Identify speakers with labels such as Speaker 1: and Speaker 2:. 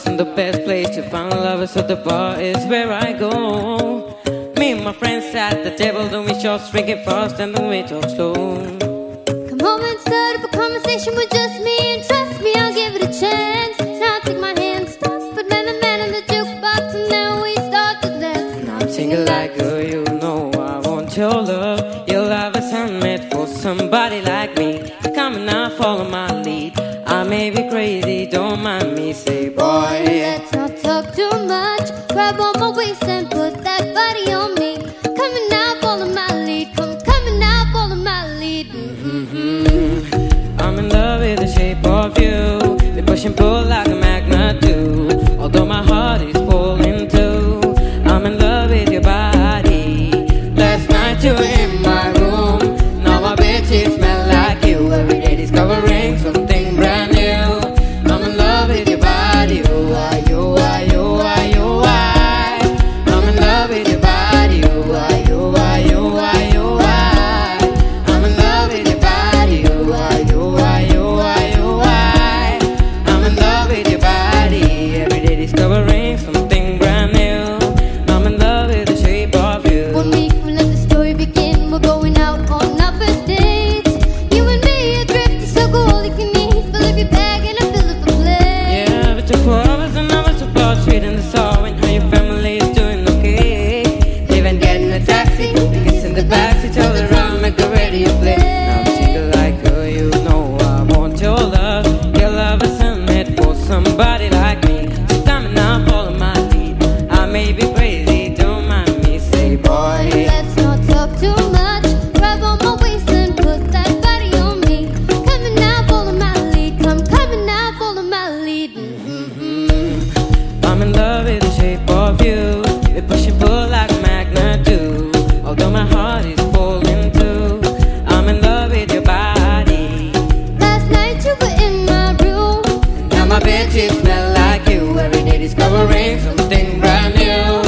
Speaker 1: isn't the best place to find lovers, so the bar is where I go. Me and my friends at the table doing shots, drinking fast, and then we talk slow.
Speaker 2: Come home and start up a conversation with just me, and trust me, I'll give it a chance. Now take my hand, stop, but man a man in the jukebox, and now we start to dance.
Speaker 1: And I'm singing like, girl, you know I want your love. Your love is handmade for somebody like me. So come and now follow my lead. I may be crazy, don't mind me. Say, boy,
Speaker 2: let's not talk too much. Grab on my waist and put that body on me. Come and now follow my lead. Come and now follow my lead.
Speaker 1: I'm in love with the shape of you. We push and pull like a magnet do. Although my heart is falling too. I'm in love with your body. Last night you were in my room. Now my bedsheets smell like you. Every day discovering something brand new. I'm in love with your body. Oh, why, oh, why, oh, why, oh, why. I'm in love with your body. Oh, why, oh, why, oh, why, oh, why. I'm in love with your body. Oh, why, oh, why, oh, why, oh, why. I'm in love with your body. Every day discovering something brand new. I'm in love with the shape of you.
Speaker 2: One week we'll let the story begin. We're going out on our first dates. You and me are drifting, so go all you can eat. Fill up your bag and I fill up the plate.
Speaker 1: Yeah, but took 4 hours and I was so far straight in the saw. And how your family is doing okay. Even getting a taxi, kiss in the backseat, all around, make the radio play. Now I'm single like her, you know I want your love. Your love is handmade for somebody like me. So come and now follow my lead. I may be crazy, don't mind me. Say, boy,
Speaker 2: Let's not talk too much. Grab on my waist and put that body on me. Come and now follow my lead. Come and now follow my lead.
Speaker 1: I'm in love with the shape of you. We push and pull like a magnet do. Although my heart is falling too. I'm in love with your body.
Speaker 2: Last night you were in my room.
Speaker 1: Now my bedsheets smell like you. Every day discovering something brand new.